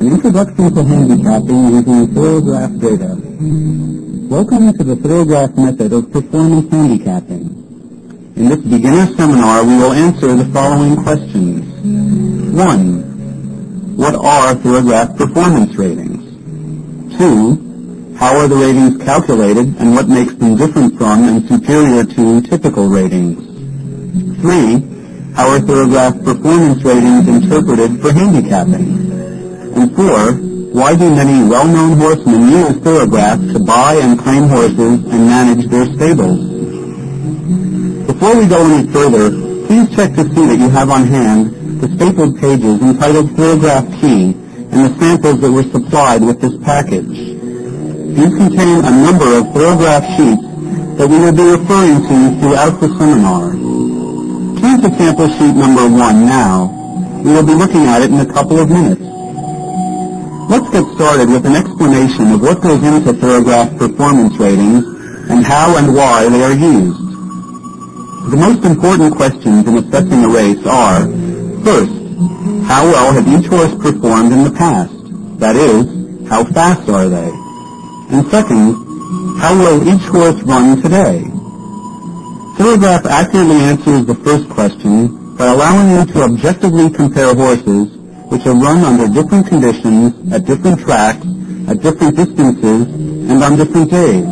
An introduction to handicapping using thorograph data. Welcome to the thorograph method of performance handicapping. In this beginner seminar, we will answer the following questions. 1. What are thorograph performance ratings? 2. How are the ratings calculated and what makes them different from and superior to typical ratings? 3. How are thorograph performance ratings interpreted for handicapping? And 4. Why do many well-known horsemen use thoragraphs to buy and claim horses and manage their stables? Before we go any further, please check to see that you have on hand the stapled pages entitled Thorograph Key and the samples that were supplied with this package. These contain a number of thorograph sheets that we will be referring to throughout the seminar. Turn to sample sheet number 1 now. We will be looking at it in a couple of minutes. Let's get started with an explanation of what goes into thorograph performance ratings and how and why they are used. The most important questions in assessing a race are, first, how well have each horse performed in the past? That is, how fast are they? And second, how will each horse run today? Thorograph accurately answers the first question by allowing you to objectively compare horses which are run under different conditions, at different tracks, at different distances, and on different days.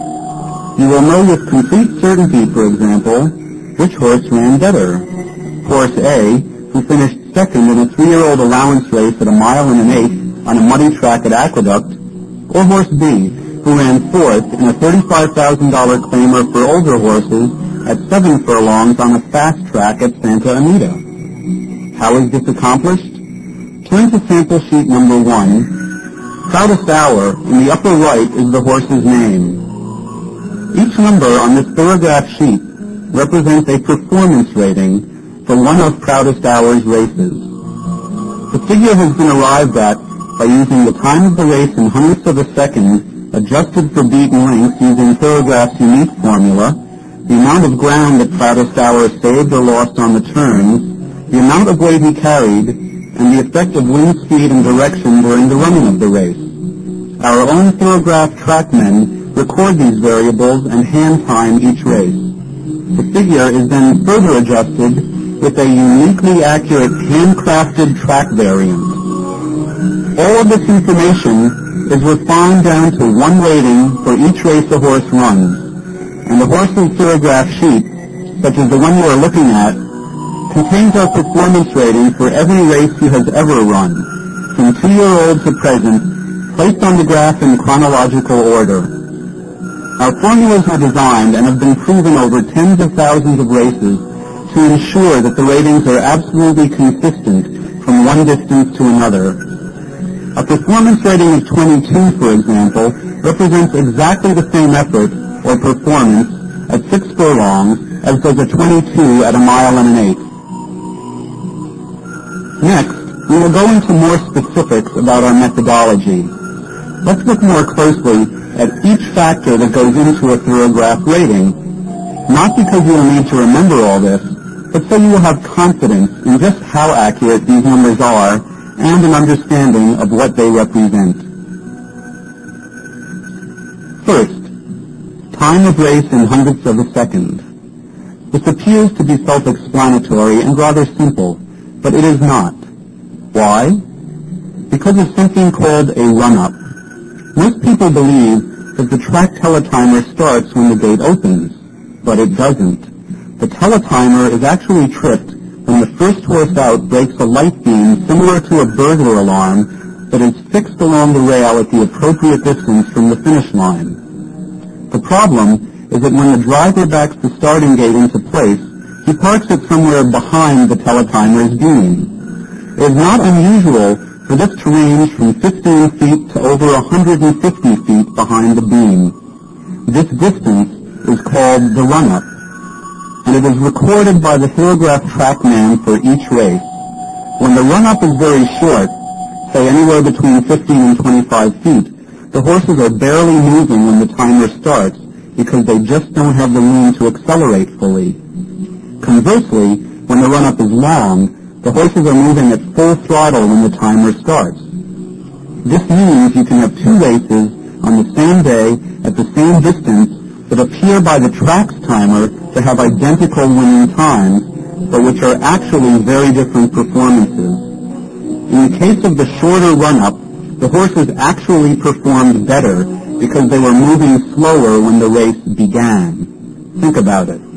You will know with complete certainty, for example, which horse ran better. Horse A, who finished second in a 3-year-old allowance race at 1 1/8 on a muddy track at Aqueduct, or Horse B, who ran fourth in a $35,000 claimer for older horses at 7 furlongs on a fast track at Santa Anita. How is this accomplished? Turn to sample sheet number 1. Proudest Hour, in the upper right, is the horse's name. Each number on this thorograph sheet represents a performance rating for one of Proudest Hour's races. The figure has been arrived at by using the time of the race in hundredths of a second, adjusted for beaten length using Thoragraph's unique formula, the amount of ground that Proudest Hour saved or lost on the turns, the amount of weight he carried, and the effect of wind speed and direction during the running of the race. Our own Thorograph trackmen record these variables and hand time each race. The figure is then further adjusted with a uniquely accurate handcrafted track variant. All of this information is refined down to one rating for each race a horse runs, and the horse's Thorograph sheet, such as the one you are looking at, contains our performance rating for every race he has ever run, from 2-year-old to present, placed on the graph in chronological order. Our formulas are designed and have been proven over tens of thousands of races to ensure that the ratings are absolutely consistent from one distance to another. A performance rating of 22, for example, represents exactly the same effort or performance at 6 furlongs as does a 22 at 1 1/8. Next, we will go into more specifics about our methodology. Let's look more closely at each factor that goes into a thorograph rating, not because you will need to remember all this, but so you will have confidence in just how accurate these numbers are and an understanding of what they represent. First, time of race in hundredths of a second. This appears to be self-explanatory and rather simple, but it is not. Why? Because of something called a run-up. Most people believe that the track teletimer starts when the gate opens, but it doesn't. The teletimer is actually tripped when the first horse out breaks a light beam similar to a burglar alarm that is fixed along the rail at the appropriate distance from the finish line. The problem is that when the driver backs the starting gate into place, he parks it somewhere behind the teletimer's beam. It is not unusual for this to range from 15 feet to over 150 feet behind the beam. This distance is called the run-up, and it is recorded by the Thorograph trackman for each race. When the run-up is very short, say anywhere between 15 and 25 feet, the horses are barely moving when the timer starts because they just don't have the room to accelerate fully. Conversely, when the run-up is long, the horses are moving at full throttle when the timer starts. This means you can have two races on the same day at the same distance that appear by the track's timer to have identical winning times, but which are actually very different performances. In the case of the shorter run-up, the horses actually performed better because they were moving slower when the race began. Think about it.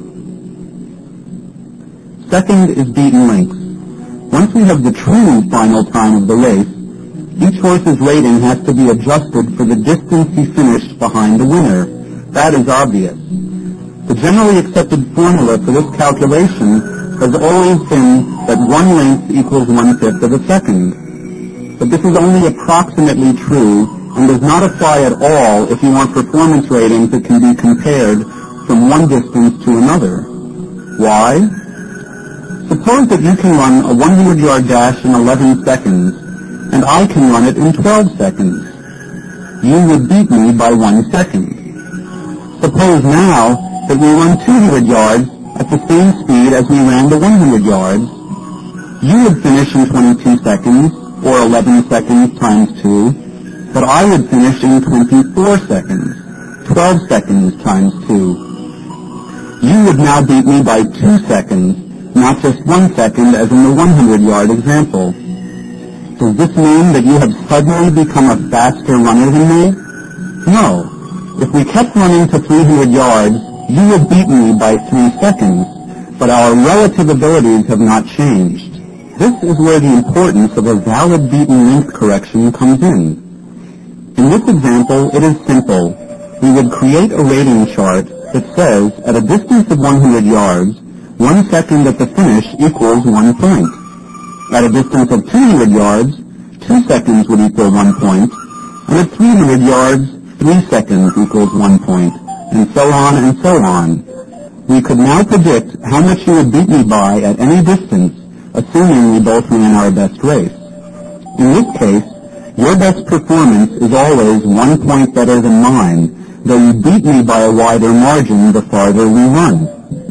Second is beaten lengths. Once we have the true final time of the race, each horse's rating has to be adjusted for the distance he finished behind the winner. That is obvious. The generally accepted formula for this calculation has always been that one length equals 1/5 of a second. But this is only approximately true and does not apply at all if you want performance ratings that can be compared from one distance to another. Why? Suppose that you can run a 100-yard dash in 11 seconds, and I can run it in 12 seconds. You would beat me by 1 second. Suppose now that we run 200 yards at the same speed as we ran the 100 yards. You would finish in 22 seconds, or 11 seconds times 2, but I would finish in 24 seconds, 12 seconds times 2. You would now beat me by 2 seconds, not just 1 second as in the 100-yard example. Does this mean that you have suddenly become a faster runner than me? No. If we kept running to 300 yards, you would beat me by 3 seconds, but our relative abilities have not changed. This is where the importance of a valid beaten length correction comes in. In this example, it is simple. We would create a rating chart that says, at a distance of 100 yards, 1 second at the finish equals 1 point. At a distance of 200 yards, 2 seconds would equal 1 point, and at 300 yards, 3 seconds equals 1 point, and so on and so on. We could now predict how much you would beat me by at any distance, assuming we both ran our best race. In this case, your best performance is always 1 point better than mine, though you beat me by a wider margin the farther we run.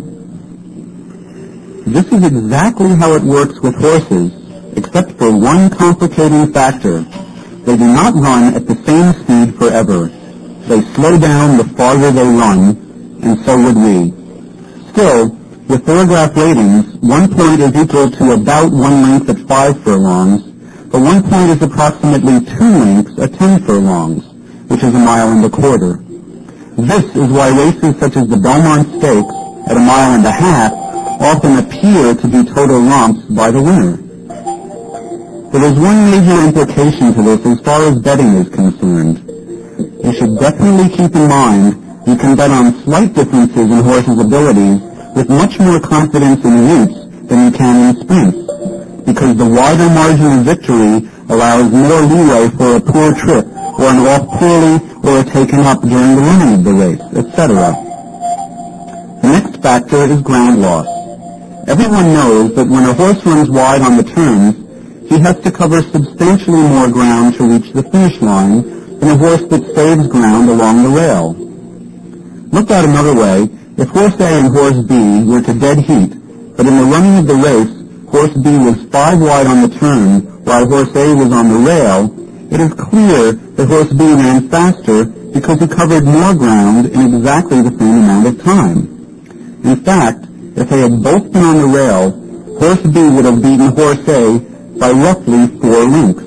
This is exactly how it works with horses, except for one complicating factor. They do not run at the same speed forever. They slow down the farther they run, and so would we. Still, with thoroughgraph ratings, 1 point is equal to about 1 length at 5 furlongs, but 1 point is approximately 2 lengths at 10 furlongs, which is 1.25 miles. This is why races such as the Belmont Stakes at 1.5 miles often appear to be total romps by the winner. There is one major implication to this as far as betting is concerned. You should definitely keep in mind you can bet on slight differences in horses' abilities with much more confidence in routes than you can in sprints, because the wider margin of victory allows more leeway for a poor trip, or an off poorly, or a taken up during the running of the race, etc. The next factor is ground loss. Everyone knows that when a horse runs wide on the turns, he has to cover substantially more ground to reach the finish line than a horse that saves ground along the rail. Looked at another way, if horse A and horse B were to dead heat, but in the running of the race, horse B was 5 wide on the turn, while horse A was on the rail, it is clear that horse B ran faster because he covered more ground in exactly the same amount of time. In fact, if they had both been on the rail, horse B would have beaten horse A by roughly 4 lengths.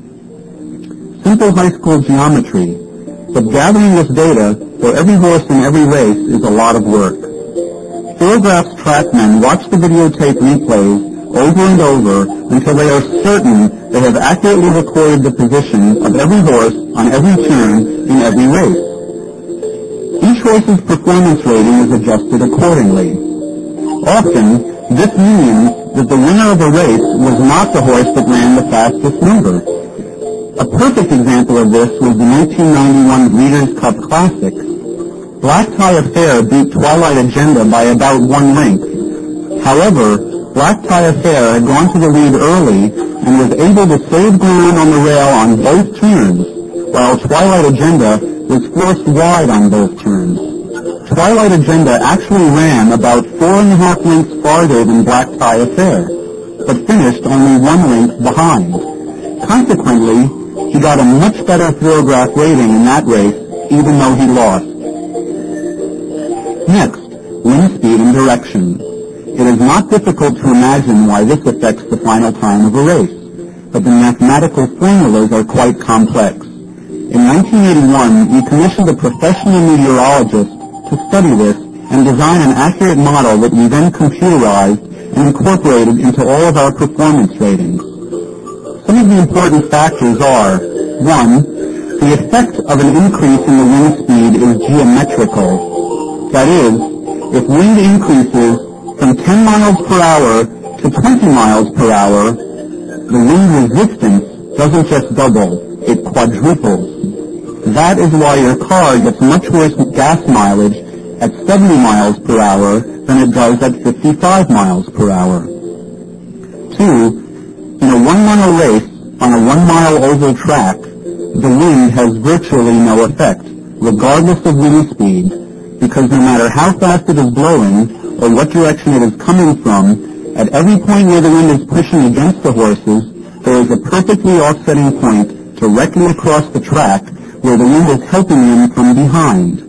Simple high school geometry, but gathering this data for every horse in every race is a lot of work. Thoroughgraph's trackmen watch the videotape replays over and over until they are certain they have accurately recorded the position of every horse on every turn in every race. Each horse's performance rating is adjusted accordingly. Often, this means that the winner of a race was not the horse that ran the fastest number. A perfect example of this was the 1991 Breeders' Cup Classic. Black Tie Affair beat Twilight Agenda by about 1 length. However, Black Tie Affair had gone to the lead early and was able to save ground on the rail on both turns, while Twilight Agenda was forced wide on both turns. Twilight Agenda actually ran about 4.5 lengths farther than Black Tie Affair, but finished only 1 length behind. Consequently, He got a much better Thorograph rating in that race, even though he lost. Next, wind speed and direction. It is not difficult to imagine why this affects the final time of a race, but the mathematical formulas are quite complex. In 1981, we commissioned a professional meteorologist to study this and design an accurate model that we then computerized and incorporated into all of our performance ratings. Some of the important factors are: 1. The effect of an increase in the wind speed is geometrical. That is, if wind increases from 10 miles per hour to 20 miles per hour, the wind resistance doesn't just double, it quadruples. That is why your car gets much worse gas mileage at 70 miles per hour than it does at 55 miles per hour. 2. In a 1-mile race on a 1-mile oval track, the wind has virtually no effect, regardless of wind speed, because no matter how fast it is blowing or what direction it is coming from, at every point where the wind is pushing against the horses, there is a perfectly offsetting point directly across the track where the wind is helping them from behind.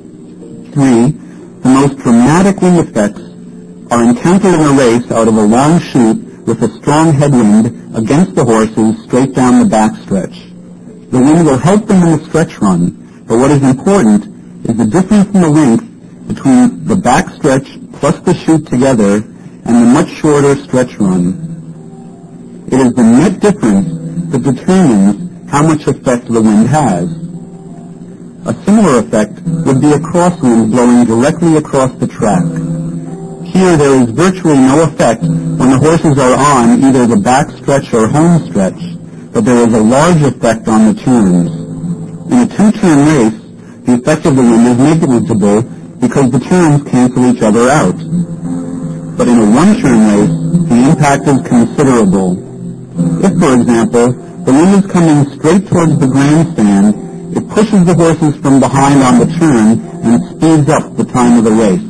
3. The most dramatic wind effects are encountered in a race out of a long chute with a strong headwind against the horses straight down the backstretch. The wind will help them in the stretch run, but what is important is the difference in the length between the backstretch plus the chute together and the much shorter stretch run. It is the net difference that determines how much effect the wind has. A similar effect would be a crosswind blowing directly across the track. Here there is virtually no effect when the horses are on either the backstretch or home stretch, but there is a large effect on the turns. In a 2-turn race, the effect of the wind is negligible because the turns cancel each other out. But in a 1-turn race, the impact is considerable. If, for example, the wind is coming straight towards the grandstand, it pushes the horses from behind on the turn and speeds up the time of the race.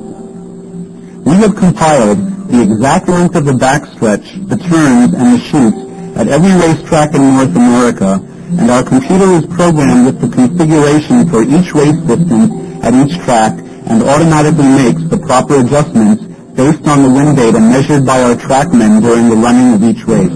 We have compiled the exact length of the backstretch, the turns, and the chutes at every racetrack in North America, and our computer is programmed with the configuration for each race distance at each track and automatically makes the proper adjustments based on the wind data measured by our trackmen during the running of each race.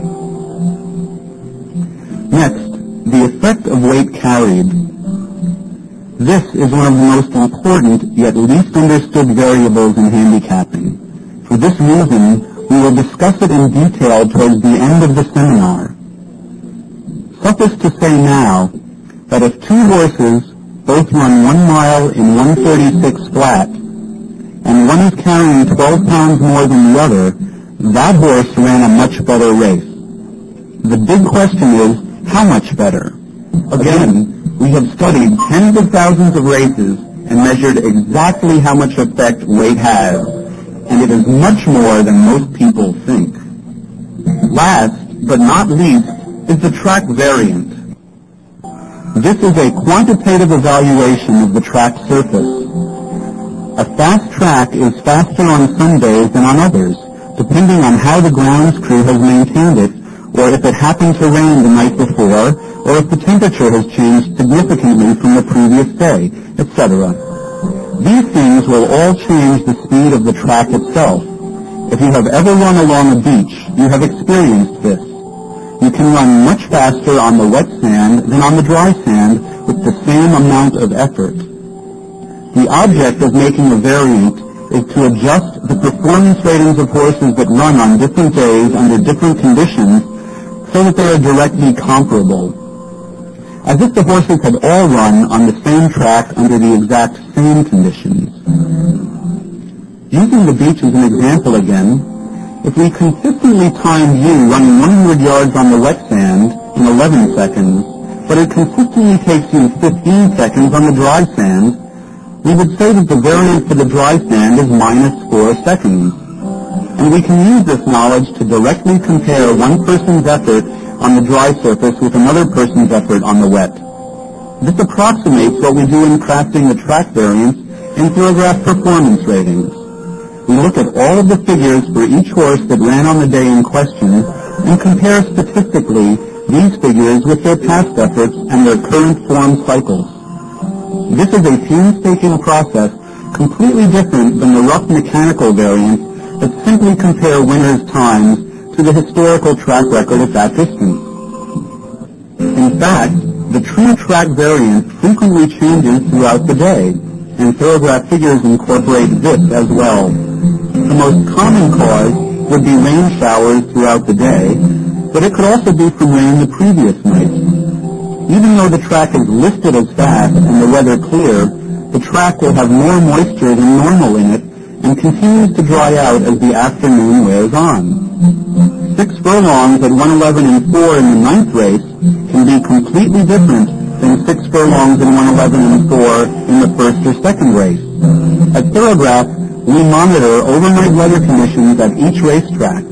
Next, the effect of weight carried. This is one of the most important yet least understood variables in handicapping. For this reason, we will discuss it in detail towards the end of the seminar. Suffice to say now that if 2 horses both run 1 mile in 1:36 flat, and one is carrying 12 pounds more than the other, that horse ran a much better race. The big question is, how much better? Again, we have studied tens of thousands of races and measured exactly how much effect weight has, and it is much more than most people think. Last, but not least, is the track variant. This is a quantitative evaluation of the track surface. A fast track is faster on some days than on others, depending on how the grounds crew has maintained it, or if it happened to rain the night before, or if the temperature has changed significantly from the previous day, etc. These things will all change the speed of the track itself. If you have ever run along a beach, you have experienced this. You can run much faster on the wet sand than on the dry sand with the same amount of effort. The object of making a variant is to adjust the performance ratings of horses that run on different days under different conditions so that they are directly comparable, as if the horses had all run on the same track under the exact same conditions. Using the beach as an example again, if we consistently timed you running 100 yards on the wet sand in 11 seconds, but it consistently takes you 15 seconds on the dry sand, we would say that the variance for the dry sand is -4 seconds. And we can use this knowledge to directly compare one person's effort on the dry surface with another person's effort on the wet. This approximates what we do in crafting the track variance in Thorograph performance ratings. We look at all of the figures for each horse that ran on the day in question and compare statistically these figures with their past efforts and their current form cycles. This is a painstaking process completely different than the rough mechanical variants that simply compare winners' times to the historical track record at that distance. In fact, the true track variant frequently changes throughout the day, and Thorograph figures incorporate this as well. The most common cause would be rain showers throughout the day, but it could also be from rain the previous night. Even though the track is listed as fast and the weather clear, the track will have more moisture than normal in it and continues to dry out as the afternoon wears on. 6 furlongs at 1:11 and 4 in the 9th race can be completely different than 6 furlongs and 1:11 and 4 in the 1st or 2nd race. At Thorograph, we monitor overnight weather conditions at each racetrack.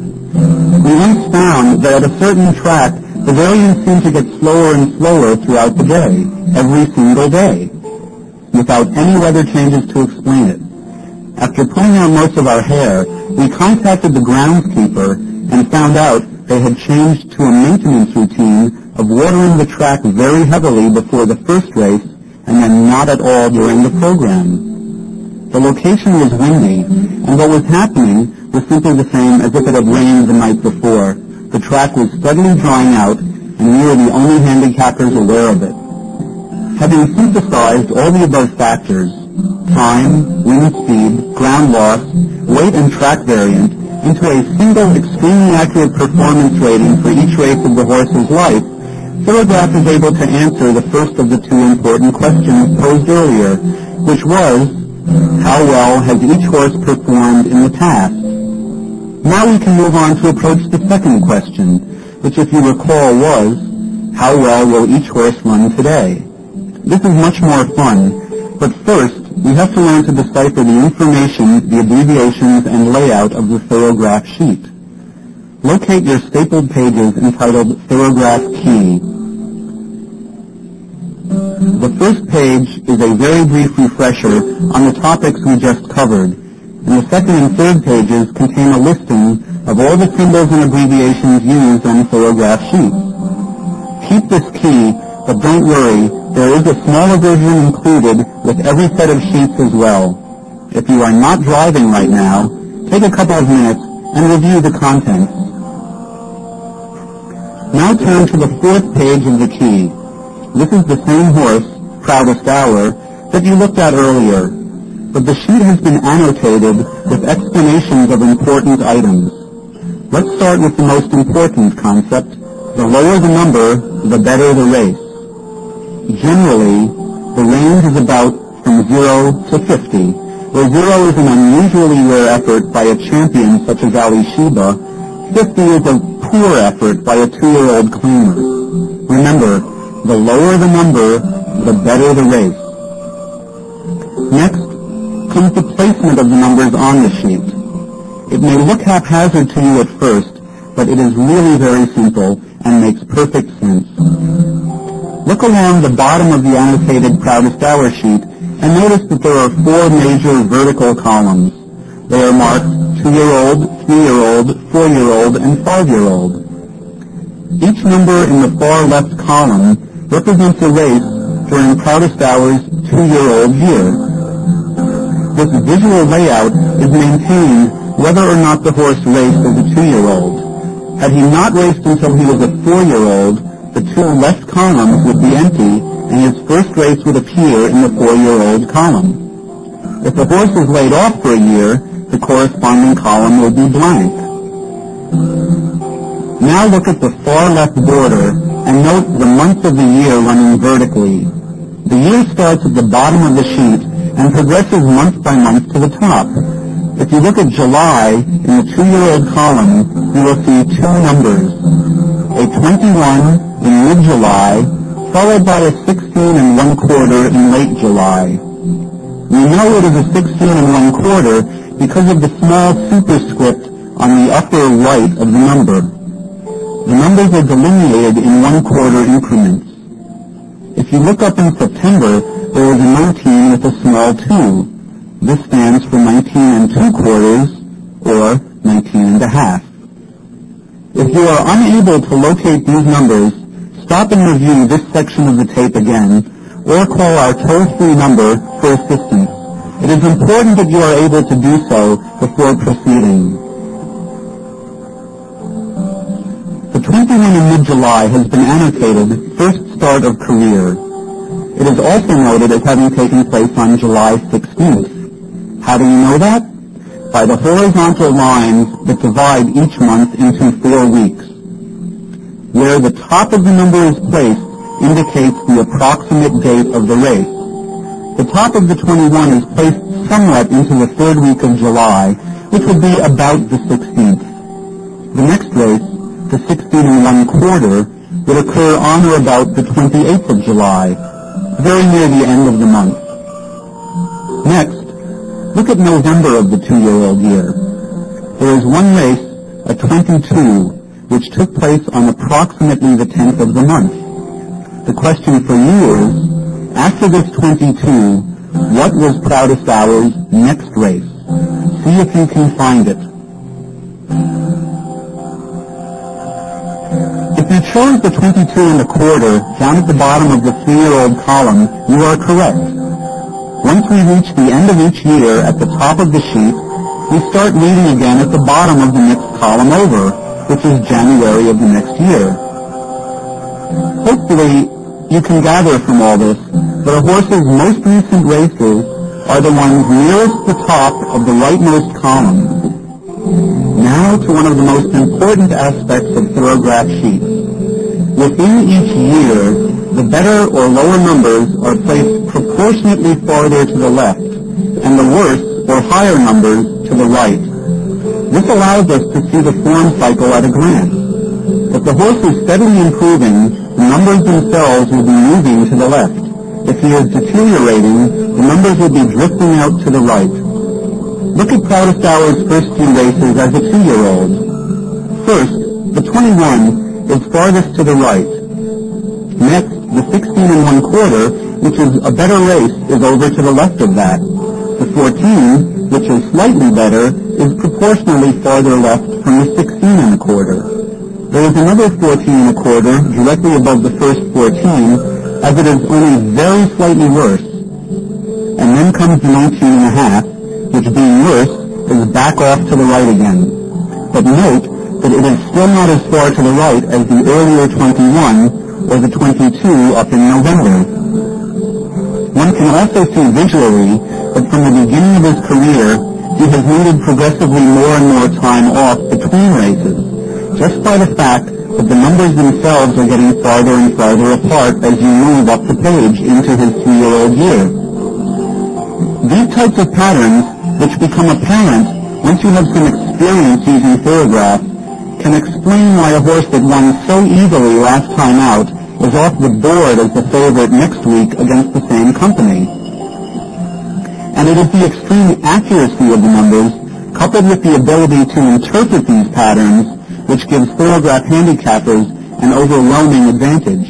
We once found that at a certain track, the variance seemed to get slower and slower throughout the day, every single day, without any weather changes to explain it. After pulling out most of our hair, we contacted the groundskeeper and found out they had changed to a maintenance routine of watering the track very heavily before the first race and then not at all during the program. The location was windy, and what was happening was simply the same as if it had rained the night before. The track was steadily drying out, and we were the only handicappers aware of it. Having synthesized all the above factors, time, wind speed, ground loss, weight and track variant, into a single extremely accurate performance rating for each race of the horse's life, Thorograph is able to answer the first of the two important questions posed earlier, which was, how well has each horse performed in the past? Now we can move on to approach the second question, which if you recall was, how well will each horse run today? This is much more fun, but first we have to learn to decipher the information, the abbreviations, and layout of the Thorograph sheet. Locate your stapled pages entitled Thorograph Key. The first page is a very brief refresher on the topics we just covered, and the second and third pages contain a listing of all the symbols and abbreviations used on Thorograph sheets. Keep this key, but don't worry, there is a smaller version included with every set of sheets as well. If you are not driving right now, take a couple of minutes and review the contents. Now turn to the fourth page of the key. This is the same horse, Proudest Hour, that you looked at earlier, but the sheet has been annotated with explanations of important items. Let's start with the most important concept. The lower the number, the better the race. Generally, the range is about from 0 to 50, where 0 is an unusually rare effort by a champion such as Ali Sheba. 50 is a poor effort by a 2-year-old claimer. Remember, the lower the number, the better the race. Next comes the placement of the numbers on the sheet. It may look haphazard to you at first, but it is really very simple and makes perfect sense. Look along the bottom of the annotated Proudest Hour sheet and notice that there are 4 major vertical columns. They are marked 2-year-old, 3-year-old, 4-year-old, and 5-year-old. Each number in the far left column represents a race during Proudest Hour's 2-year-old year. This visual layout is maintained whether or not the horse raced as a 2-year-old. Had he not raced until he was a 4-year-old, the 2 left columns would be empty and his first race would appear in the 4-year-old column. If the horse is laid off for a year, the corresponding column will be blank. Now look at the far left border and note the months of the year running vertically. The year starts at the bottom of the sheet and progresses month by month to the top. If you look at July in the 2-year-old column, you will see 2 numbers, a 21 in mid-July, followed by a 16 1/4 in late July. We know it is a 16 1/4 because of the small superscript on the upper right of the number. The numbers are delineated in 1/4 increments. If you look up in September, there is a 19 with a small 2. This stands for 19 2/4 or 19 1/2. If you are unable to locate these numbers, stop and review this section of the tape again, or call our toll-free number for assistance. It is important that you are able to do so before proceeding. The 21 in mid-July has been annotated first start of career. It is also noted as having taken place on July 16th. How do you know that? By the horizontal lines that divide each month into 4 weeks. Where the top of the number is placed indicates the approximate date of the race. The top of the 21 is placed somewhat into the 3rd week of July, which would be about the 16th. The next race, the 16 1/4, would occur on or about the 28th of July, very near the end of the month. Next, look at November of the 2-year-old year. There is one race, a 22, which took place on approximately the 10th of the month. The question for you is, after this 22, what was Proudest Hour's next race? See if you can find it. If you chose the 22 1/4 down at the bottom of the 3-year-old column, you are correct. Once we reach the end of each year at the top of the sheet, we start reading again at the bottom of the next column over, which is January of the next year. Hopefully, you can gather from all this that a horse's most recent races are the ones nearest the top of the rightmost column. Now to one of the most important aspects of Thorograph sheets. Within each year, the better or lower numbers are placed proportionately farther to the left, and the worse or higher numbers to the right. This allows us to see the form cycle at a glance. If the horse is steadily improving, the numbers themselves will be moving to the left. If he is deteriorating, the numbers will be drifting out to the right. Look at Proudest Hour's first few races as a 2-year-old. First, the 21 is farthest to the right. Next, the 16 1/4, which is a better race, is over to the left of that. The 14, which is slightly better, is proportionally farther left from the 16 1/4. There is another 14 1/4 directly above the first 14, as it is only very slightly worse. And then comes the 19 1/2, which being worse is back off to the right again. But note that it is still not as far to the right as the earlier 21 or the 22 up in November. One can also see visually that from the beginning of his career, he has needed progressively more and more time off between races, just by the fact that the numbers themselves are getting farther and farther apart as you move up the page into his 3-year-old year. These types of patterns, which become apparent once you have some experience using Thorograph, can explain why a horse that won so easily last time out is off the board as the favorite next week against the same company. And it is the extreme accuracy of the numbers, coupled with the ability to interpret these patterns, which gives Thorograph handicappers an overwhelming advantage.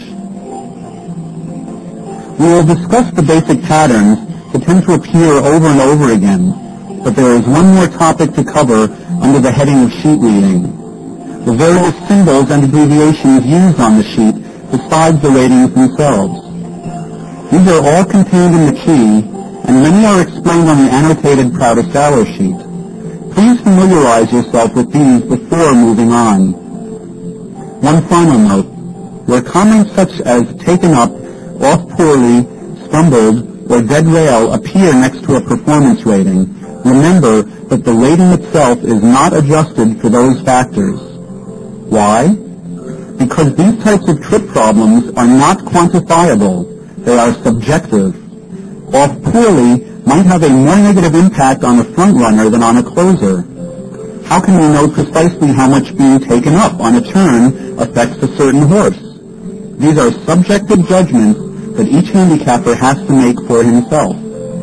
We will discuss the basic patterns that tend to appear over and over again, but there is one more topic to cover under the heading of sheet reading: the various symbols and abbreviations used on the sheet besides the ratings themselves. These are all contained in the key, and many are explained on the annotated Proudest Hour sheet. Please familiarize yourself with these before moving on. One final note: where comments such as taken up, off poorly, stumbled, or dead rail appear next to a performance rating, remember that the rating itself is not adjusted for those factors. Why? Because these types of trip problems are not quantifiable. They are subjective. Off poorly might have a more negative impact on a front runner than on a closer. How can we know precisely how much being taken up on a turn affects a certain horse? These are subjective judgments that each handicapper has to make for himself.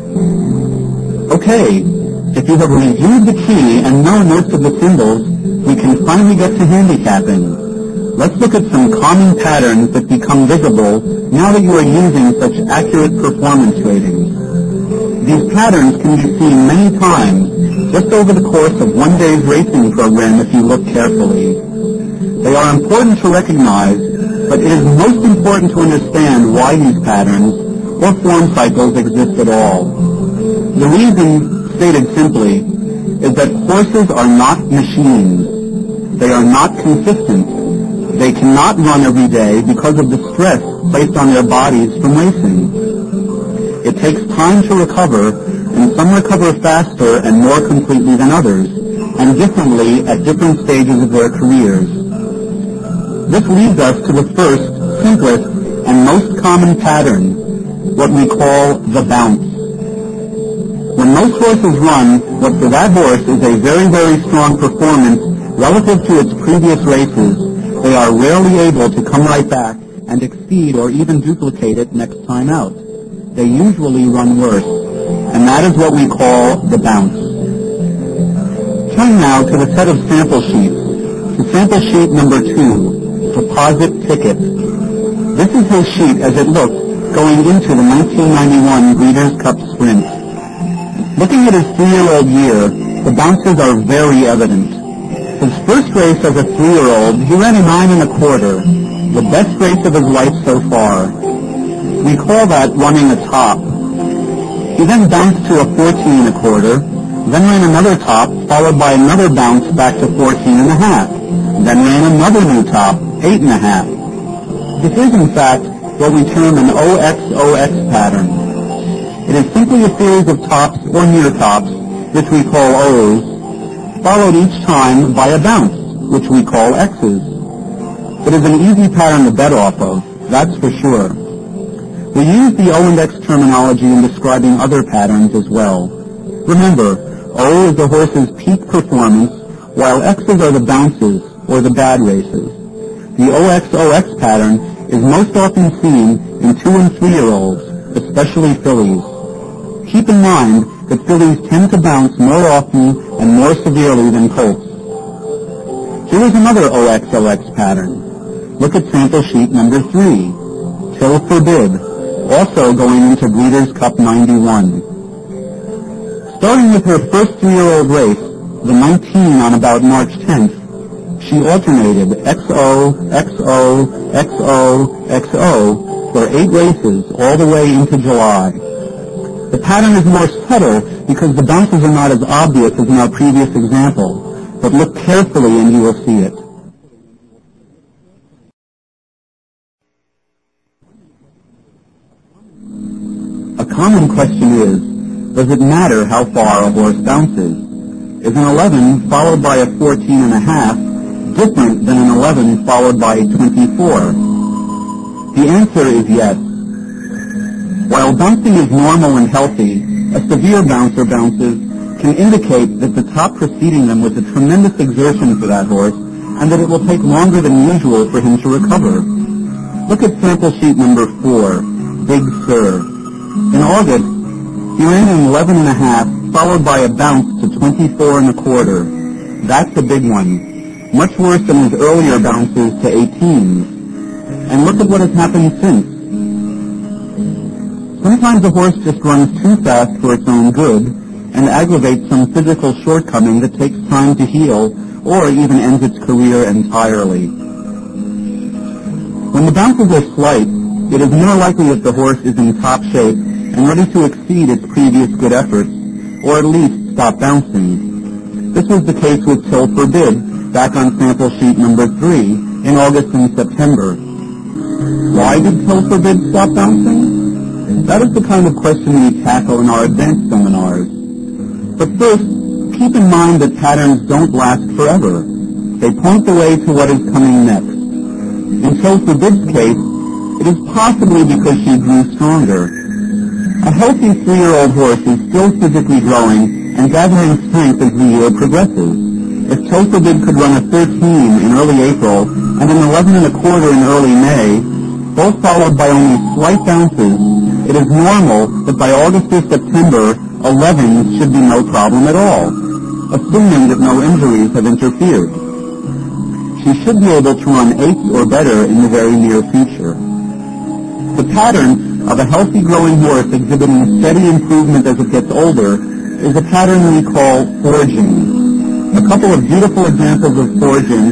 Okay, if you have reviewed the key and know most of the symbols, we can finally get to handicapping. Let's look at some common patterns that become visible now that you are using such accurate performance ratings. These patterns can be seen many times just over the course of one day's racing program if you look carefully. They are important to recognize, but it is most important to understand why these patterns or form cycles exist at all. The reason, stated simply, is that horses are not machines. They are not consistent. They cannot run every day because of the stress placed on their bodies from racing. It takes time to recover, and some recover faster and more completely than others, and differently at different stages of their careers. This leads us to the first, simplest, and most common pattern, what we call the bounce. When most horses run, what for that horse is a very, very strong performance relative to its previous races, they are rarely able to come right back and exceed or even duplicate it next time out. They usually run worse, and that is what we call the bounce. Turn now to the set of sample sheets, to sample sheet number 2, Deposit Ticket. This is his sheet as it looked going into the 1991 Breeders' Cup Sprint. Looking at his 3-year-old year, the bounces are very evident. His first race as a 3-year-old, he ran a 9 1/4, the best race of his life so far. We call that running a top. He then bounced to a 14 1/4, then ran another top, followed by another bounce back to 14 1/2, then ran another new top, 8 1/2. This is, in fact, what we term an OXOX pattern. It is simply a series of tops or near tops, which we call O's, followed each time by a bounce, which we call X's. It is an easy pattern to bet off of, that's for sure. We use the O and X terminology in describing other patterns as well. Remember, O is the horse's peak performance, while X's are the bounces, or the bad races. The OXOX pattern is most often seen in 2- and 3-year-olds, especially fillies. Keep in mind that fillies tend to bounce more often and more severely than colts. Here is another OXOX pattern. Look at sample sheet number 3, Till Forbid, also going into Breeders' Cup 91. Starting with her first 3-year-old race, the 19 on about March 10th, she alternated XO, XO, XO, XO for 8 races all the way into July. The pattern is more subtle because the bounces are not as obvious as in our previous example, but look carefully and you will see it. A common question is, does it matter how far a horse bounces? Is an 11 followed by a 14 1/2 different than an 11 followed by a 24? The answer is yes. While bouncing is normal and healthy, a severe bouncer bounces can indicate that the top preceding them was a tremendous exertion for that horse and that it will take longer than usual for him to recover. Look at sample sheet number 4, Big Sur. In August, he ran an 11 1/2 followed by a bounce to 24 1/4. That's a big one. Much worse than his earlier bounces to 18s. And look at what has happened since. Sometimes a horse just runs too fast for its own good and aggravates some physical shortcoming that takes time to heal or even ends its career entirely. When the bounces are slight, it is more likely that the horse is in top shape and ready to exceed its previous good efforts, or at least stop bouncing. This was the case with Till Forbid back on sample sheet number 3 in August and September. Why did Till Forbid stop bouncing? That is the kind of question we tackle in our advanced seminars. But first, keep in mind that patterns don't last forever. They point the way to what is coming next. In Till Forbid's case, it is possibly because she grew stronger. A healthy 3-year-old horse is still physically growing and gathering strength as the year progresses. If Till Forbid could run a 13 in early April and an 11 1/4 in early May, both followed by only slight bounces, it is normal that by August or September, 11s should be no problem at all, assuming that no injuries have interfered. She should be able to run 8s or better in the very near future. The pattern of a healthy growing horse exhibiting steady improvement as it gets older is a pattern we call forging. A couple of beautiful examples of forging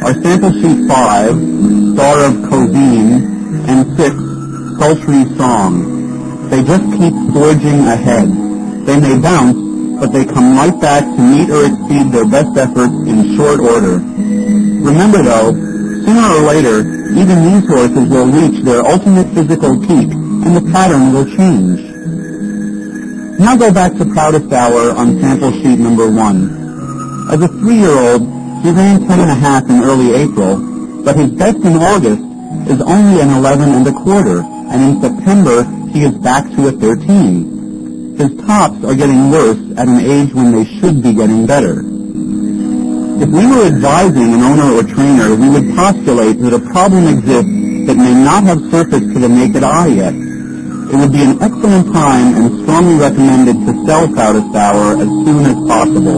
are sample sheet 5, Star of Covine, and 6, Sultry Song. They just keep forging ahead. They may bounce, but they come right back to meet or exceed their best efforts in short order. Remember though, sooner or later, even these horses will reach their ultimate physical peak, and the pattern will change. Now go back to Proudest Hour on sample sheet number 1. As a 3-year-old, he ran 10.5 in early April, but his best in August is only an 11.25, and in September he is back to a 13. His tops are getting worse at an age when they should be getting better. If we were advising an owner or trainer, we would postulate that a problem exists that may not have surfaced to the naked eye yet. It would be an excellent time and strongly recommended to sell Proudest Hour as soon as possible.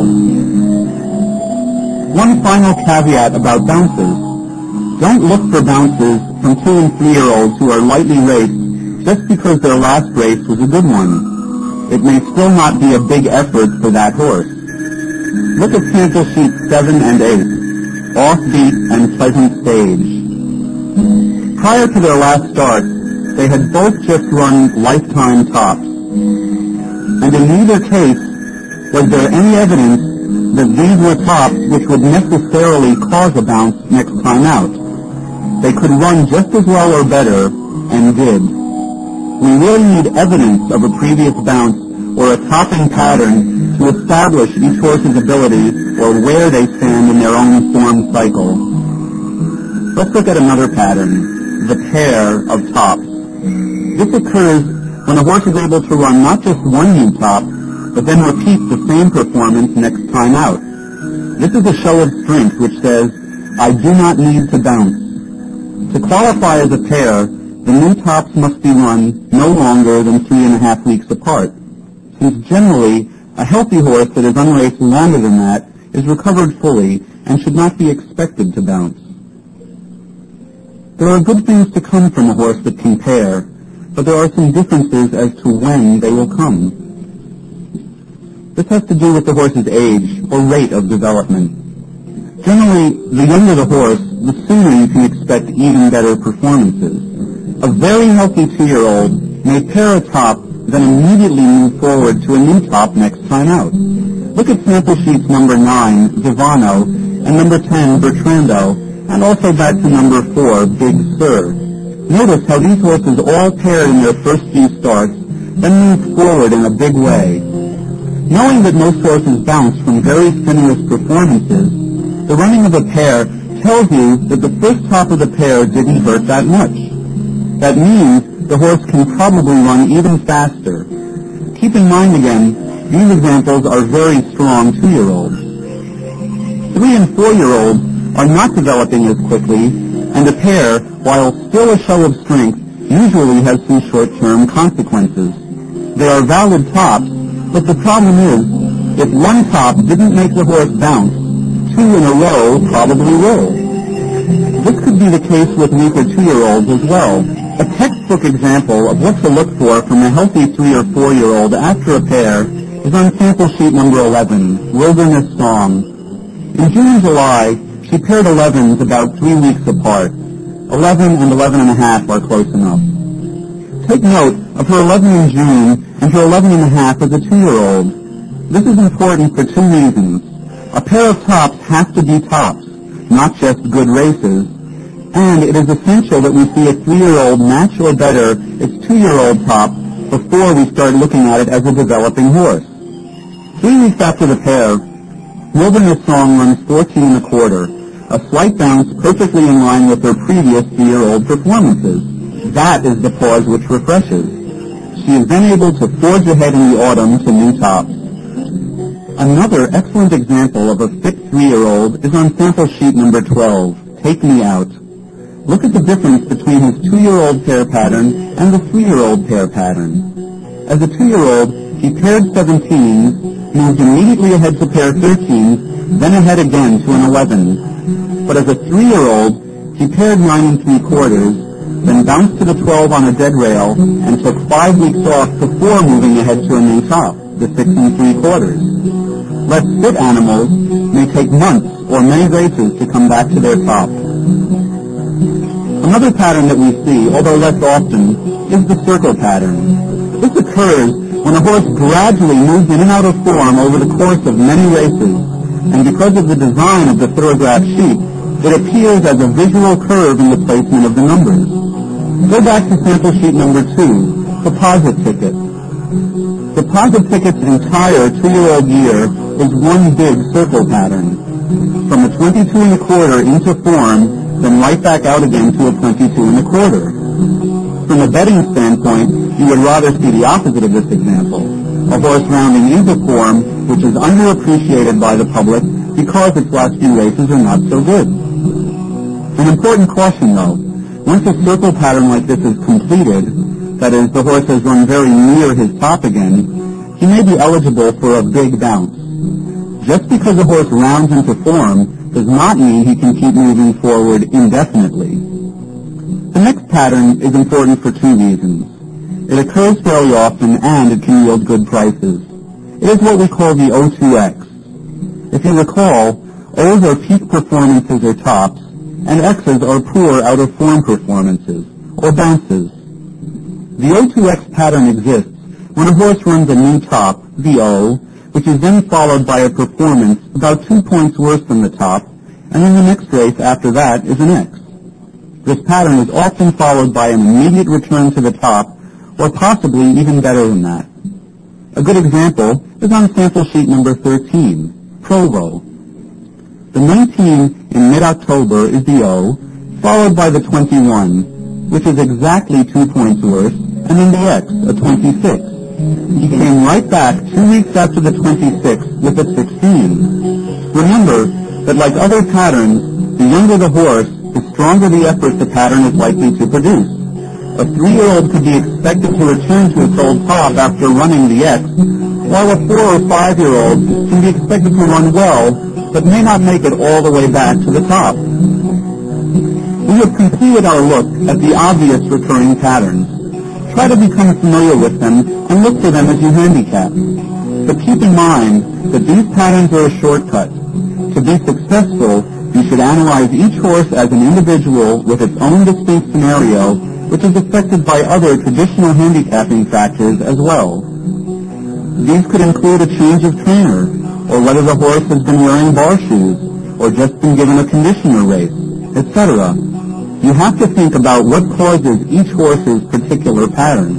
One final caveat about bounces. Don't look for bounces from 2- and 3-year-olds who are lightly raced just because their last race was a good one. It may still not be a big effort for that horse. Look at sample sheets 7 and 8, Offbeat and Pleasant Stage. Prior to their last start, they had both just run lifetime tops. And in neither case was there any evidence that these were tops which would necessarily cause a bounce next time out. They could run just as well or better, and did. We really need evidence of a previous bounce or a topping pattern to establish each horse's ability or where they stand in their own form cycle. Let's look at another pattern, the pair of tops. This occurs when a horse is able to run not just one new top, but then repeat the same performance next time out. This is a show of strength which says, I do not need to bounce. To qualify as a pair, the new tops must be run no longer than 3.5 weeks apart, since generally a healthy horse that is unraced longer than that is recovered fully and should not be expected to bounce. There are good things to come from a horse that can pair, but there are some differences as to when they will come. This has to do with the horse's age or rate of development. Generally, the younger the horse, the sooner you can expect even better performances. A very healthy 2-year-old may pair a top, then immediately move forward to a new top next time out. Look at sample sheets number 9, Divano, and number 10, Bertrando, and also back to number 4, Big Sur. Notice how these horses all paired in their first few starts, then moved forward in a big way. Knowing that most horses bounce from very sinuous performances, the running of a pair tells you that the first top of the pair didn't hurt that much. That means the horse can probably run even faster. Keep in mind again, these examples are very strong 2-year-olds. 3- and 4-year-olds are not developing as quickly, and a pair, while still a show of strength, usually has some short-term consequences. They are valid tops, but the problem is, if one top didn't make the horse bounce, 2 in a row probably will. This could be the case with weaker 2-year-olds as well. A textbook example of what to look for from a healthy 3- or 4-year-old after a pair is on sample sheet number 11, Wilderness Song. In June and July, she paired 11s about 3 weeks apart. 11 and 11.5 are close enough. Take note of her 11 in June and her 11.5 as a 2-year-old. This is important for 2 reasons. A pair of tops has to be tops, not just good races, and it is essential that we see a 3-year-old match or better its 2-year-old top before we start looking at it as a developing horse. 3 weeks after the pair, Wilderness Song runs 14.25, a slight bounce perfectly in line with her previous 3-year-old performances. That is the pause which refreshes. She is then able to forge ahead in the autumn to new tops. Another excellent example of a fit 3-year-old is on sample sheet number 12, Take Me Out. Look at the difference between his 2-year-old pair pattern and the 3-year-old pair pattern. As a 2-year-old, he paired 17s, moved immediately ahead to pair 13s, then ahead again to an 11. But as a 3-year-old, he paired 9 3/4, then bounced to the 12 on a dead rail, and took 5 weeks off before moving ahead to a new top, the 6 3/4. Less fit animals may take months or many races to come back to their top. Another pattern that we see, although less often, is the circle pattern. This occurs when a horse gradually moves in and out of form over the course of many races, and because of the design of the thorograph sheet, it appears as a visual curve in the placement of the numbers. Go back to sample sheet number 2, the posit ticket. The posit ticket's entire 2-year-old year is one big circle pattern. From a 22 1/4 into form, then right back out again to a 22 1/4. From a betting standpoint, you would rather see the opposite of this example, a horse rounding into form which is underappreciated by the public because its last few races are not so good. An important caution though, once a circle pattern like this is completed, that is, the horse has run very near his top again, he may be eligible for a big bounce. Just because a horse rounds into form does not mean he can keep moving forward indefinitely. The next pattern is important for 2 reasons. It occurs fairly often and it can yield good prices. It is what we call the O2X. If you recall, O's are peak performances or tops, and X's are poor out-of-form performances, or bounces. The O2X pattern exists when a horse runs a new top, the O, which is then followed by a performance about 2 points worse than the top, and then the next race after that is an X. This pattern is often followed by an immediate return to the top, or possibly even better than that. A good example is on sample sheet number 13, Provo. The 19 in mid-October is the O, followed by the 21, which is exactly 2 points worse, and then the X, a 26. He came right back 2 weeks after the 26 with a 16. Remember that like other patterns, the younger the horse, the stronger the effort the pattern is likely to produce. A 3-year-old could be expected to return to its old top after running the X, while a 4 or 5-year-old can be expected to run well, but may not make it all the way back to the top. We have completed our look at the obvious recurring patterns. Try to become familiar with them and look for them as you handicap. But keep in mind that these patterns are a shortcut. To be successful, you should analyze each horse as an individual with its own distinct scenario, which is affected by other traditional handicapping factors as well. These could include a change of trainer, or whether the horse has been wearing bar shoes, or just been given a conditioner race, etc. You have to think about what causes each horse's particular pattern.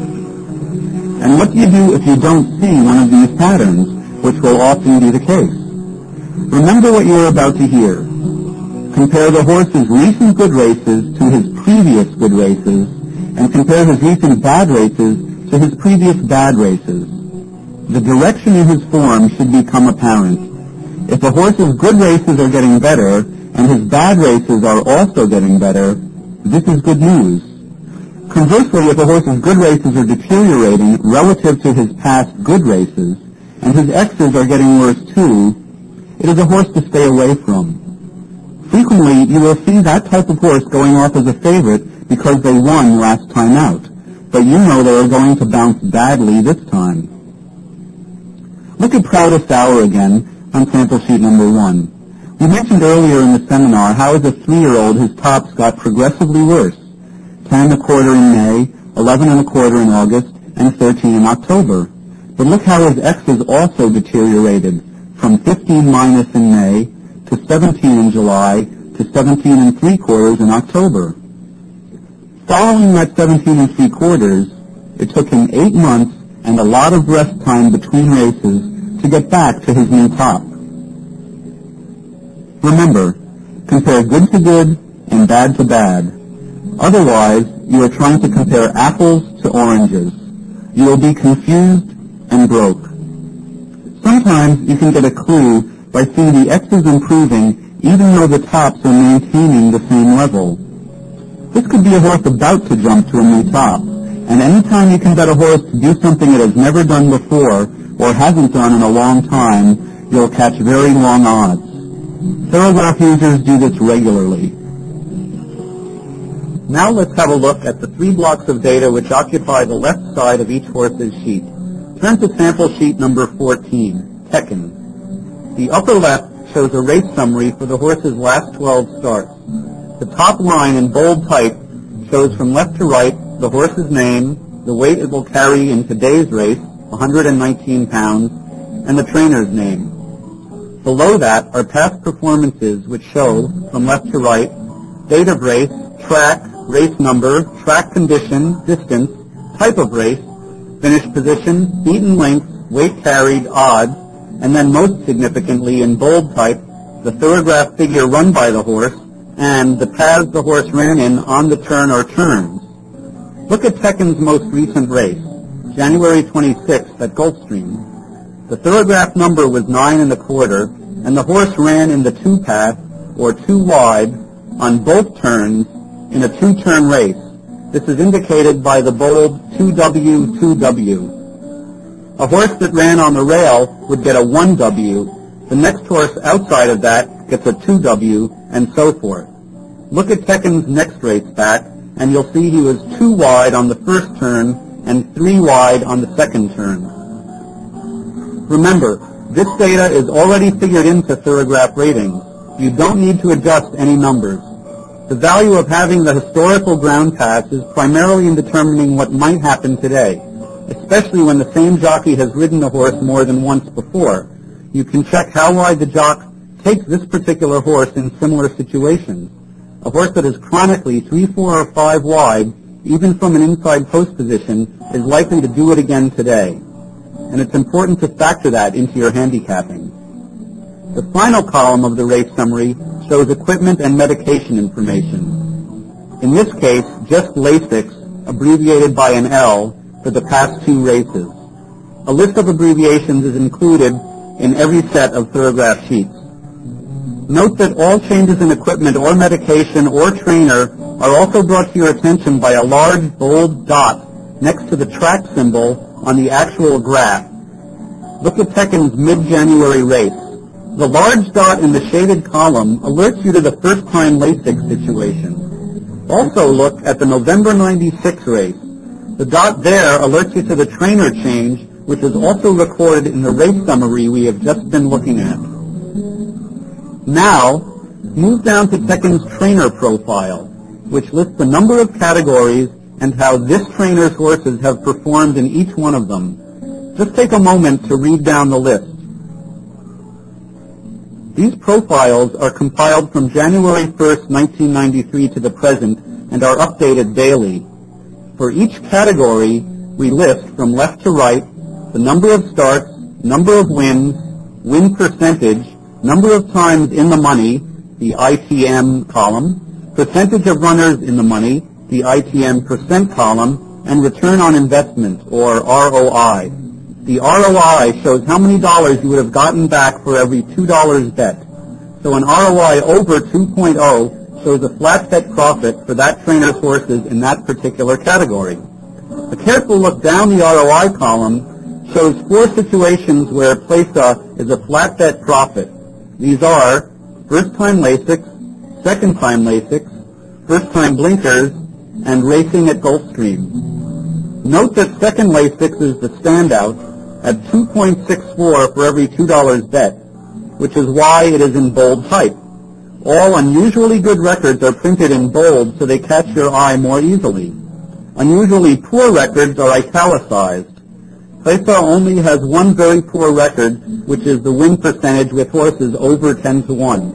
And what do you do if you don't see one of these patterns, which will often be the case? Remember what you're about to hear. Compare the horse's recent good races to his previous good races, and compare his recent bad races to his previous bad races. The direction in his form should become apparent. If a horse's good races are getting better, and his bad races are also getting better, this is good news. Conversely, if a horse's good races are deteriorating relative to his past good races, and his X's are getting worse too, it is a horse to stay away from. Frequently, you will see that type of horse going off as a favorite because they won last time out, but you know they are going to bounce badly this time. Look at Proudest Hour again on sample sheet number 1. We mentioned earlier in the seminar how as a 3-year-old his tops got progressively worse, 10 1/4 in May, 11 1/4 in August, and 13 in October. But look how his X's also deteriorated, from 15 minus in May, to 17 in July, to 17 3/4 in October. Following that 17 3/4, it took him 8 months and a lot of rest time between races to get back to his new top. Remember, compare good to good and bad to bad. Otherwise, you are trying to compare apples to oranges. You will be confused and broke. Sometimes you can get a clue by seeing the X's improving even though the tops are maintaining the same level. This could be a horse about to jump to a new top, and anytime you can bet a horse to do something it has never done before or hasn't done in a long time, you'll catch very long odds. Thorograph users do this regularly. Now let's have a look at the 3 blocks of data which occupy the left side of each horse's sheet. Turn to sample sheet number 14, Tekken. The upper left shows a race summary for the horse's last 12 starts. The top line in bold type shows from left to right the horse's name, the weight it will carry in today's race, 119 pounds, and the trainer's name. Below that are past performances which show, from left to right, date of race, track, race number, track condition, distance, type of race, finish position, beaten length, weight carried, odds, and then most significantly in bold type, the thoroughgraph figure run by the horse, and the paths the horse ran in on the turn or turns. Look at Tekken's most recent race, January 26th at Gulfstream. The thoroughgraph number was 9 1/4, and the horse ran in the 2-path, or 2 wide, on both turns in a 2-turn race. This is indicated by the bold 2W, 2W. A horse that ran on the rail would get a 1W. The next horse outside of that gets a 2W, and so forth. Look at Tekken's next race back, and you'll see he was 2 wide on the first turn and 3 wide on the second turn. Remember, this data is already figured into thoroughgraph ratings. You don't need to adjust any numbers. The value of having the historical ground pass is primarily in determining what might happen today, especially when the same jockey has ridden a horse more than once before. You can check how wide the jock takes this particular horse in similar situations. A horse that is chronically 3, 4, or 5 wide, even from an inside post position, is likely to do it again today. And it's important to factor that into your handicapping. The final column of the race summary shows equipment and medication information. In this case, just Lasix, abbreviated by an L, for the past 2 races. A list of abbreviations is included in every set of thoroughgraph sheets. Note that all changes in equipment or medication or trainer are also brought to your attention by a large bold dot next to the track symbol on the actual graph. Look at Tekken's mid-January race. The large dot in the shaded column alerts you to the first-time Lasix situation. Also look at the November 96 race. The dot there alerts you to the trainer change, which is also recorded in the race summary we have just been looking at. Now, move down to Tekken's trainer profile, which lists the number of categories and how this trainer's horses have performed in each one of them. Just take a moment to read down the list. These profiles are compiled from January 1st, 1993 to the present and are updated daily. For each category, we list from left to right the number of starts, number of wins, win percentage, number of times in the money, the ITM column, percentage of runners in the money, the ITM percent column, and return on investment, or ROI. The ROI shows how many dollars you would have gotten back for every $2 bet. So an ROI over 2.0 shows a flat bet profit for that trainer's horses in that particular category. A careful look down the ROI column shows 4 situations where PLASA is a flat bet profit. These are first-time Lasix, second-time Lasix, first-time blinkers, and racing at Gulfstream. Note that second Lasix is the standout at 2.64 for every $2 bet, which is why it is in bold type. All unusually good records are printed in bold so they catch your eye more easily. Unusually poor records are italicized. PLASA only has one very poor record, which is the win percentage with horses over 10-1.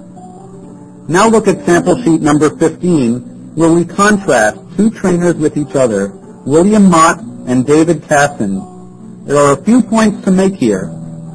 Now look at sample sheet number 15, where we contrast 2 trainers with each other, William Mott and David Casson. There are a few points to make here.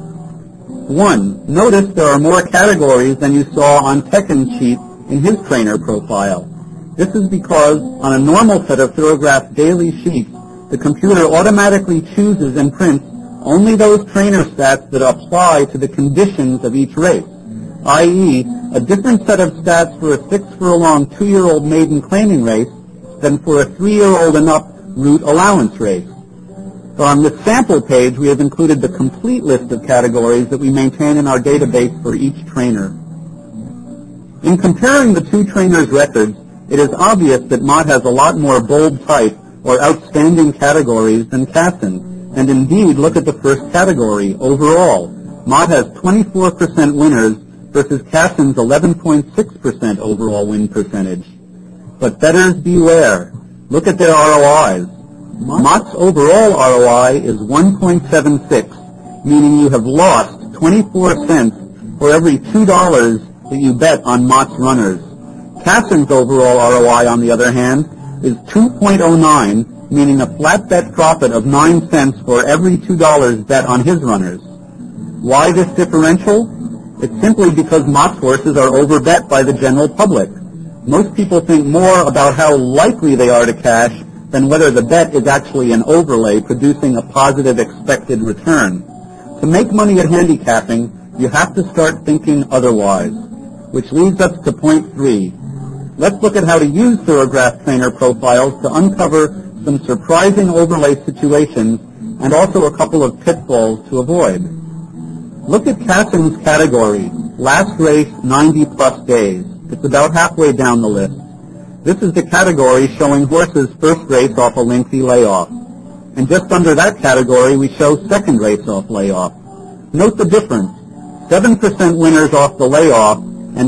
1. Notice there are more categories than you saw on Tekken's sheet in his trainer profile. This is because on a normal set of Thoroughgraph daily sheets, the computer automatically chooses and prints only those trainer stats that apply to the conditions of each race, i.e., a different set of stats for a 6-furlong 2-year-old maiden claiming race than for a 3-year-old and up route allowance race. So on this sample page, we have included the complete list of categories that we maintain in our database for each trainer. In comparing the 2 trainers' records, it is obvious that Mott has a lot more bold type or outstanding categories than Casson, and indeed look at the first category, overall. Mott has 24% winners versus Cassin's 11.6% overall win percentage. But bettors beware. Look at their ROIs. Mott's overall ROI is 1.76, meaning you have lost 24 cents for every $2 that you bet on Mott's runners. Cassin's overall ROI, on the other hand, is 2.09, meaning a flat bet profit of 9 cents for every $2 bet on his runners. Why this differential? It's simply because Mott's horses are overbet by the general public. Most people think more about how likely they are to cash than whether the bet is actually an overlay producing a positive expected return. To make money at handicapping, you have to start thinking otherwise, which leads us to point 3. Let's look at how to use Thorograph trainer profiles to uncover some surprising overlay situations and also a couple of pitfalls to avoid. Look at Cassin's category, last race 90-plus days. It's about halfway down the list. This is the category showing horses' first race off a lengthy layoff. And just under that category, we show second race off layoff. Note the difference. 7% winners off the layoff and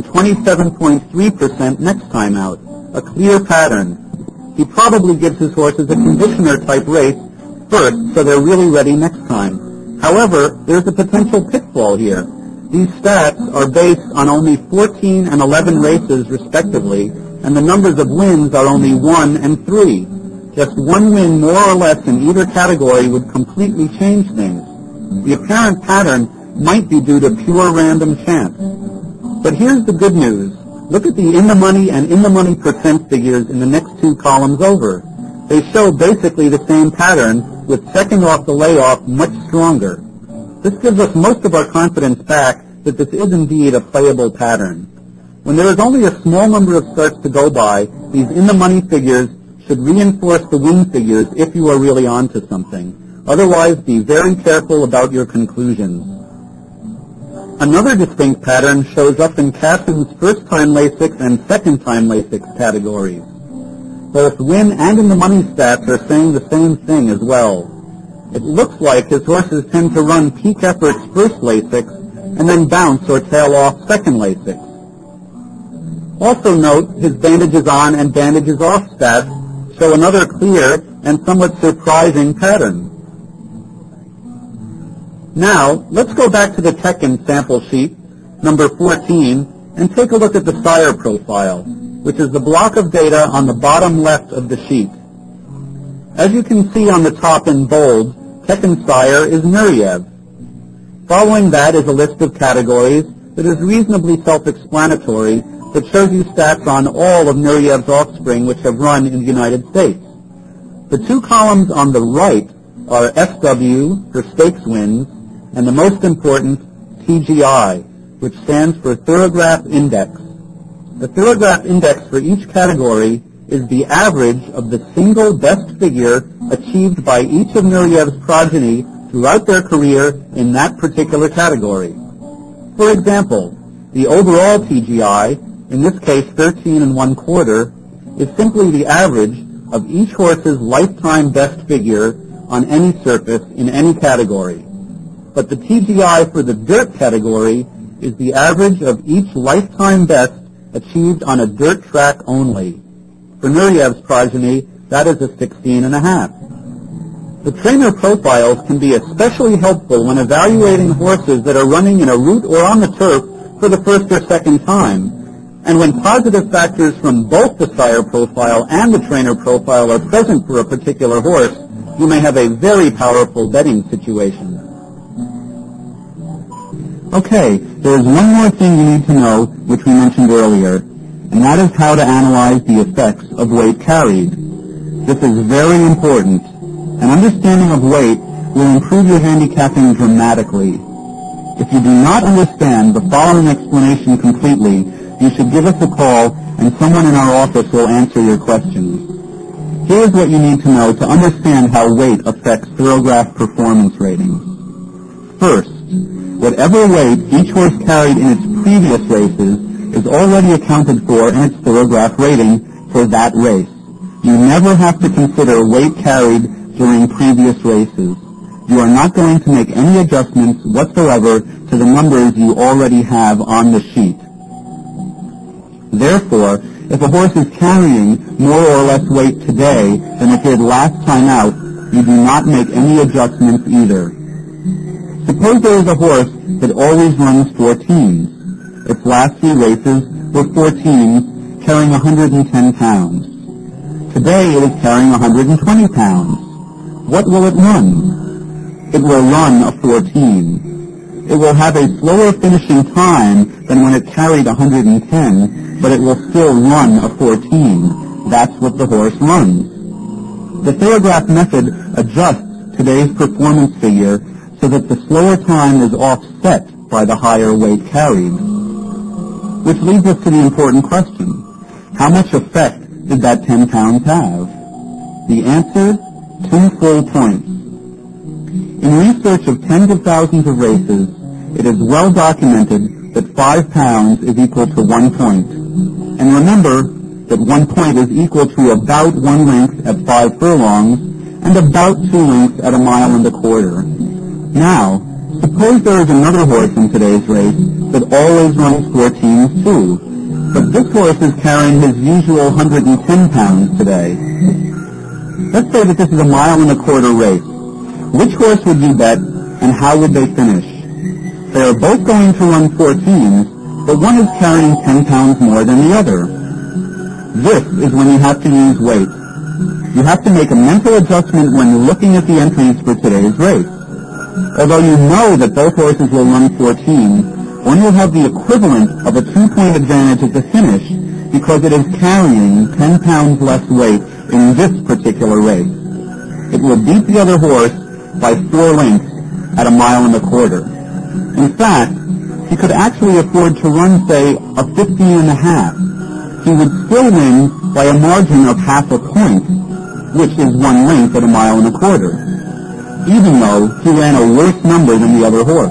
27.3% next time out. A clear pattern. He probably gives his horses a conditioner-type race first, so they're really ready next time. However, there's a potential pitfall here. These stats are based on only 14 and 11 races, respectively, and the numbers of wins are only 1 and 3. Just one win more or less in either category would completely change things. The apparent pattern might be due to pure random chance. But here's the good news. Look at the in-the-money and in-the-money percent figures in the next two columns over. They show basically the same pattern, with second off the layoff much stronger. This gives us most of our confidence back that this is indeed a playable pattern. When there is only a small number of starts to go by, these in-the-money figures should reinforce the win figures if you are really onto something. Otherwise, be very careful about your conclusions. Another distinct pattern shows up in Cassin's first-time Lasix and second-time Lasix categories. Both win and in-the-money stats are saying the same thing as well. It looks like his horses tend to run peak efforts first Lasix and then bounce or tail off second Lasix. Also note his bandages on and bandages off stats show another clear and somewhat surprising pattern. Now, let's go back to the Tekken sample sheet, number 14, and take a look at the sire profile, which is the block of data on the bottom left of the sheet. As you can see on the top in bold, Tekken sire is Nureyev. Following that is a list of categories that is reasonably self-explanatory that shows you stats on all of Nureyev's offspring which have run in the United States. The two columns on the right are SW for stakes wins and the most important TGI, which stands for Thorograph Index. The Thorograph Index for each category is the average of the single best figure achieved by each of Nureyev's progeny throughout their career in that particular category. For example, the overall TGI, in this case 13 1/4, is simply the average of each horse's lifetime best figure on any surface in any category. But the TGI for the dirt category is the average of each lifetime best achieved on a dirt track only. For Nureyev's progeny, that is a 16.5. The trainer profiles can be especially helpful when evaluating horses that are running in a route or on the turf for the first or second time, and when positive factors from both the sire profile and the trainer profile are present for a particular horse, you may have a very powerful betting situation. Okay, there is one more thing you need to know, which we mentioned earlier, and that is how to analyze the effects of weight carried. This is very important. An understanding of weight will improve your handicapping dramatically. If you do not understand the following explanation completely, you should give us a call and someone in our office will answer your questions. Here's what you need to know to understand how weight affects Thorograph performance ratings. First, whatever weight each horse carried in its previous races is already accounted for in its Thorograph rating for that race. You never have to consider weight carried during previous races. you are not going to make any adjustments whatsoever to the numbers you already have on the sheet. Therefore, if a horse is carrying more or less weight today than it did last time out, you do not make any adjustments either. Suppose there is a horse that always runs 14s. Its last 3 races were 14s, carrying 110 pounds. Today it is carrying 120 pounds. What will it run? It will run a 14. It will have a slower finishing time than when it carried 110, but it will still run a 14. That's what the horse runs. The Thorograph method adjusts today's performance figure so that the slower time is offset by the higher weight carried. Which leads us to the important question. How much effect did that 10 pounds have? The answer, 2 full points. In research of tens of thousands of races, it is well documented that 5 pounds is equal to 1 point. And remember that 1 point is equal to about 1 length at 5 furlongs and about 2 lengths at 1.25 miles. Now, suppose there is another horse in today's race that always runs 14s too, but this horse is carrying his usual 110 pounds today. Let's say that this is a 1.25 mile race. Which horse would you bet, and how would they finish? They are both going to run 14s, but one is carrying 10 pounds more than the other. This is when you have to use weight. You have to make a mental adjustment when looking at the entries for today's race. Although you know that both horses will run 14, one will have the equivalent of a 2-point advantage at the finish because it is carrying 10 pounds less weight in this particular race. It will beat the other horse by 4 lengths at 1.25 miles. In fact, he could actually afford to run, say, a 15.5. He would still win by a margin of half a point, which is 1 length at 1.25 miles, even though he ran a worse number than the other horse.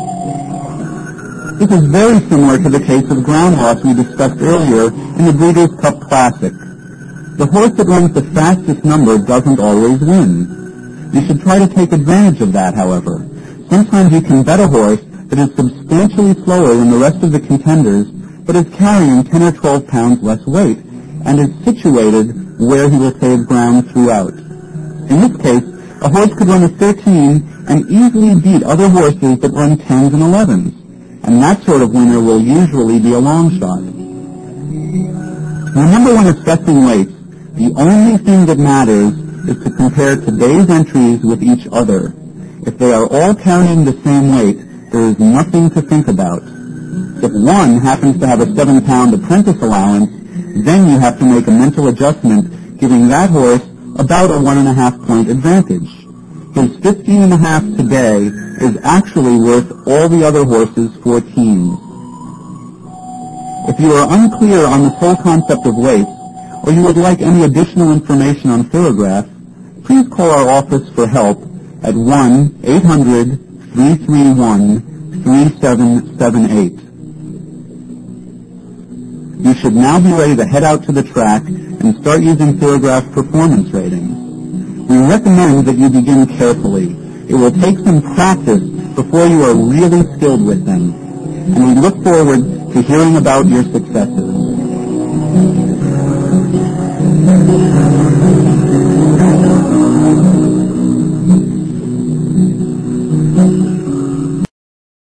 This is very similar to the case of ground loss we discussed earlier in the Breeders' Cup Classic. The horse that runs the fastest number doesn't always win. You should try to take advantage of that, however. Sometimes you can bet a horse that is substantially slower than the rest of the contenders, but is carrying 10 or 12 pounds less weight, and is situated where he will save ground throughout. In this case, a horse could run a 13 and easily beat other horses that run 10s and 11s, and that sort of winner will usually be a long shot. Remember, when assessing weights, the only thing that matters is to compare today's entries with each other. If they are all carrying the same weight, there is nothing to think about. If one happens to have a 7-pound apprentice allowance, then you have to make a mental adjustment, giving that horse about a 1.5-point advantage. His 15.5 today is actually worth all the other horses' 14s. If you are unclear on the whole concept of weights, or you would like any additional information on Thorograph, please call our office for help at 1-800-331-3778. You should now be ready to head out to the track and start using Thorograph performance ratings. We recommend that you begin carefully. It will take some practice before you are really skilled with them, and we look forward to hearing about your successes.